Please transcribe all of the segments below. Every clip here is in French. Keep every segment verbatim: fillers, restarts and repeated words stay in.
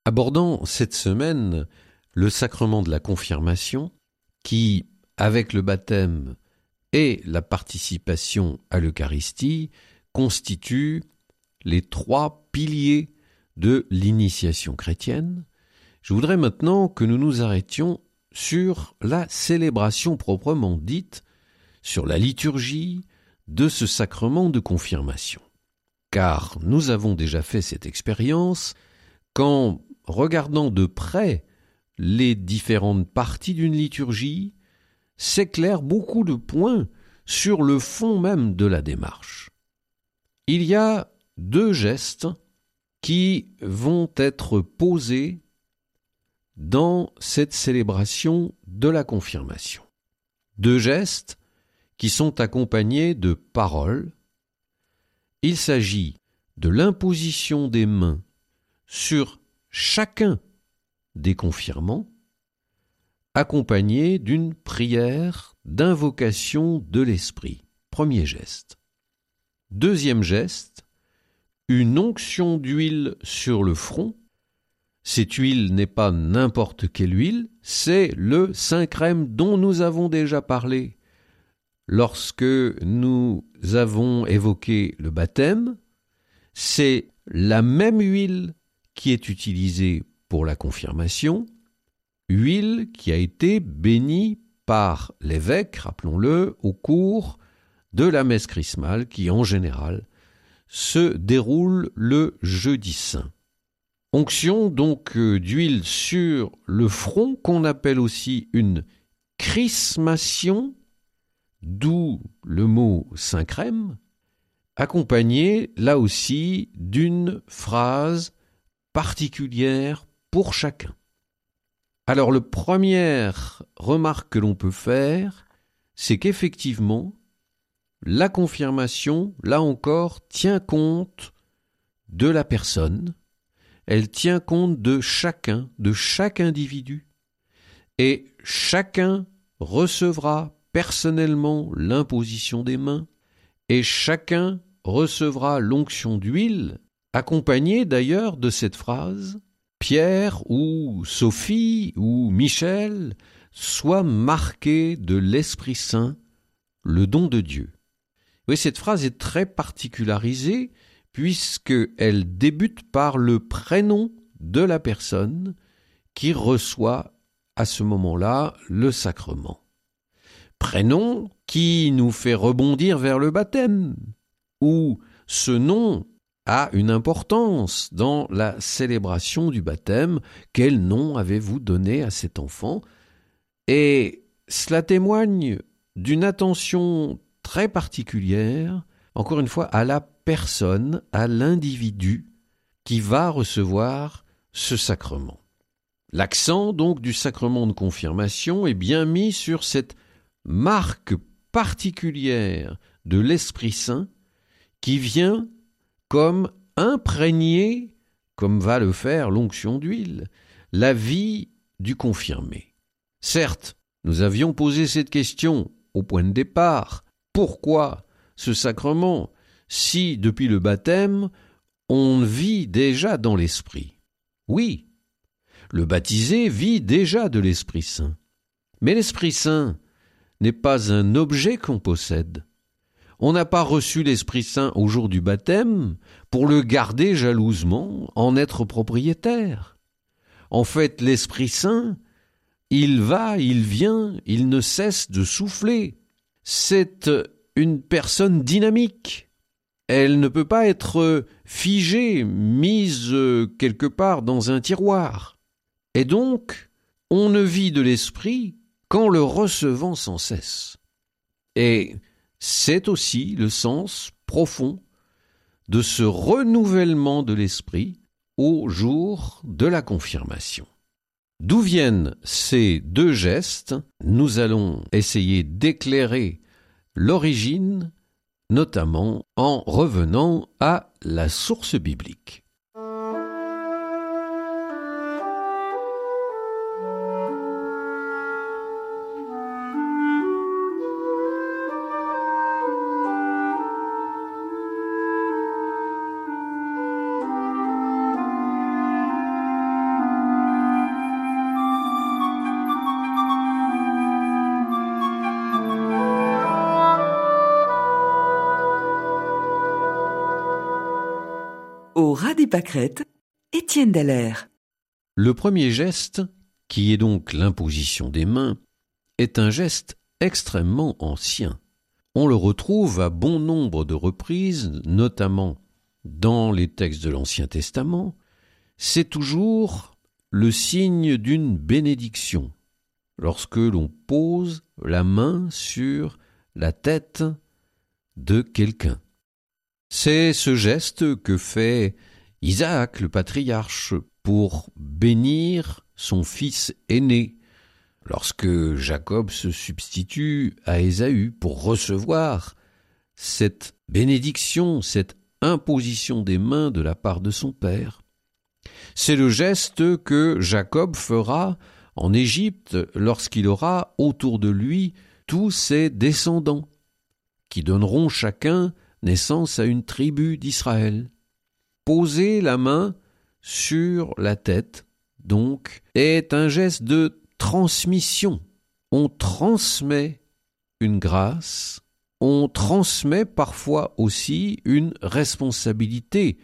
Abordant cette semaine le sacrement de la confirmation qui, avec le baptême et la participation à l'Eucharistie, constitue les trois piliers de l'initiation chrétienne, je voudrais maintenant que nous nous arrêtions sur la célébration proprement dite, sur la liturgie de ce sacrement de confirmation. Car nous avons déjà fait cette expérience qu'en regardant de près les différentes parties d'une liturgie, s'éclairent beaucoup de points sur le fond même de la démarche. Il y a deux gestes qui vont être posés dans cette célébration de la confirmation. Deux gestes qui sont accompagnés de paroles. Il s'agit de l'imposition des mains sur chacun des confirmants, accompagné d'une prière d'invocation de l'Esprit. Premier geste. Deuxième geste, une onction d'huile sur le front. Cette huile n'est pas n'importe quelle huile, c'est le Saint-Crème dont nous avons déjà parlé lorsque nous avons évoqué le baptême. C'est la même huile qui est utilisée pour la confirmation, huile qui a été bénie par l'évêque, rappelons-le, au cours de la messe chrismale qui, en général, se déroule le jeudi saint. Onction donc d'huile sur le front qu'on appelle aussi une chrismation, d'où le mot Saint-Crème, accompagnée là aussi d'une phrase particulière pour chacun. Alors, la première remarque que l'on peut faire, c'est qu'effectivement, la confirmation, là encore, tient compte de la personne, elle tient compte de chacun, de chaque individu, et chacun recevra personnellement l'imposition des mains, et chacun recevra l'onction d'huile, accompagnée d'ailleurs de cette phrase « Pierre ou Sophie ou Michel soient marqués de l'Esprit Saint, le don de Dieu ». Oui, cette phrase est très particularisée puisqu'elle débute par le prénom de la personne qui reçoit à ce moment-là le sacrement. Prénom qui nous fait rebondir vers le baptême, où ce nom a une importance dans la célébration du baptême. Quel nom avez-vous donné à cet enfant ? Et cela témoigne d'une attention très particulière, encore une fois, à la personne, à l'individu qui va recevoir ce sacrement. L'accent donc du sacrement de confirmation est bien mis sur cette marque particulière de l'Esprit Saint qui vient comme imprégner, comme va le faire l'onction d'huile, la vie du confirmé. Certes, nous avions posé cette question au point de départ. Pourquoi ce sacrement si, depuis le baptême, on vit déjà dans l'Esprit ? Oui, le baptisé vit déjà de l'Esprit Saint. Mais l'Esprit Saint n'est pas un objet qu'on possède. On n'a pas reçu l'Esprit Saint au jour du baptême pour le garder jalousement, en être propriétaire. En fait, l'Esprit Saint, il va, il vient, il ne cesse de souffler. C'est une personne dynamique. Elle ne peut pas être figée, mise quelque part dans un tiroir. Et donc, on ne vit de l'Esprit qu'en le recevant sans cesse. Et c'est aussi le sens profond de ce renouvellement de l'Esprit au jour de la confirmation. D'où viennent ces deux gestes ? Nous allons essayer d'éclairer l'origine, notamment en revenant à la source biblique. Au ras des pâquerettes, Étienne Dallaire. Le premier geste, qui est donc l'imposition des mains, est un geste extrêmement ancien. On le retrouve à bon nombre de reprises, notamment dans les textes de l'Ancien Testament. C'est toujours le signe d'une bénédiction, lorsque l'on pose la main sur la tête de quelqu'un. C'est ce geste que fait Isaac, le patriarche, pour bénir son fils aîné, lorsque Jacob se substitue à Ésaü pour recevoir cette bénédiction, cette imposition des mains de la part de son père. C'est le geste que Jacob fera en Égypte lorsqu'il aura autour de lui tous ses descendants, qui donneront chacun naissance à une tribu d'Israël. Poser la main sur la tête, donc, est un geste de transmission. On transmet une grâce, on transmet parfois aussi une responsabilité,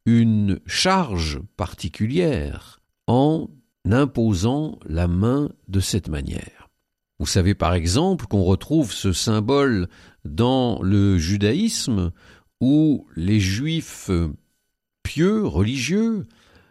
une charge particulière en imposant la main de cette manière. Vous savez par exemple qu'on retrouve ce symbole dans le judaïsme où les juifs pieux, religieux,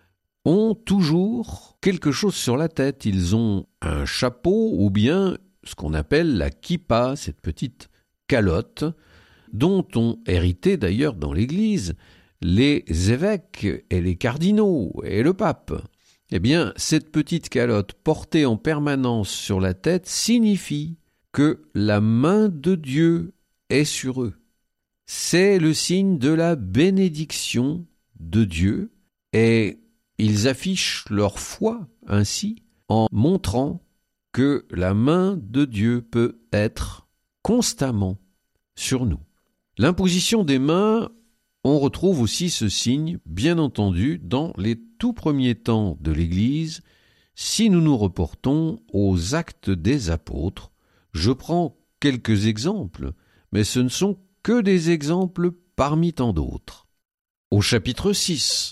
ont toujours quelque chose sur la tête. Ils ont un chapeau ou bien ce qu'on appelle la kippa, cette petite calotte, dont ont hérité d'ailleurs dans l'Église les évêques et les cardinaux et le pape. Eh bien, cette petite calotte portée en permanence sur la tête signifie que la main de Dieu est sur eux. C'est le signe de la bénédiction de Dieu et ils affichent leur foi ainsi en montrant que la main de Dieu peut être constamment sur nous. L'imposition des mains, on retrouve aussi ce signe, bien entendu, dans les tout premiers temps de l'Église, si nous nous reportons aux Actes des Apôtres. Je prends quelques exemples, mais ce ne sont que des exemples parmi tant d'autres. Au chapitre six,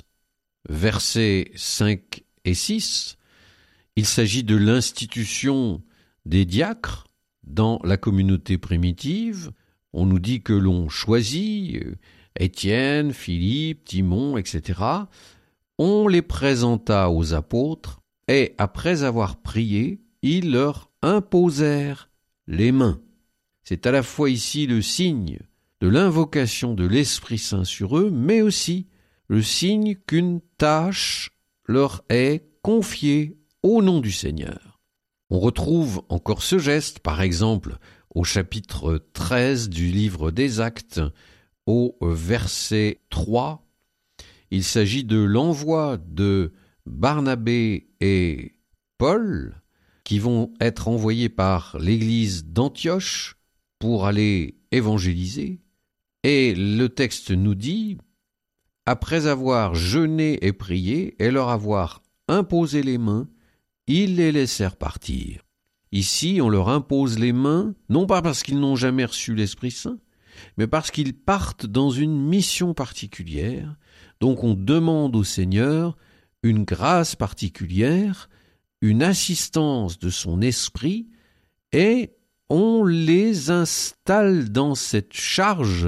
versets cinq et six, il s'agit de l'institution des diacres dans la communauté primitive. On nous dit que l'on choisit Étienne, Philippe, Timon, et cetera. On les présenta aux apôtres et, après avoir prié, ils leur imposèrent les mains. C'est à la fois ici le signe de l'invocation de l'Esprit Saint sur eux, mais aussi le signe qu'une tâche leur est confiée au nom du Seigneur. On retrouve encore ce geste, par exemple, au chapitre treize du livre des Actes, au verset trois. Il s'agit de l'envoi de Barnabé et Paul, qui vont être envoyés par l'église d'Antioche pour aller évangéliser. Et le texte nous dit, après avoir jeûné et prié et leur avoir imposé les mains, ils les laissèrent partir. Ici, on leur impose les mains, non pas parce qu'ils n'ont jamais reçu l'Esprit Saint, mais parce qu'ils partent dans une mission particulière. Donc on demande au Seigneur une grâce particulière, une assistance de son esprit, et on les installe dans cette charge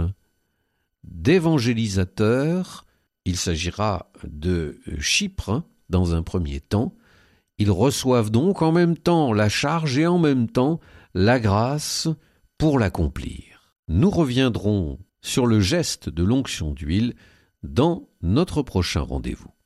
d'évangélisateurs. Il s'agira de Chypre, hein, dans un premier temps. Ils reçoivent donc en même temps la charge et en même temps la grâce pour l'accomplir. Nous reviendrons sur le geste de l'onction d'huile dans notre prochain rendez-vous.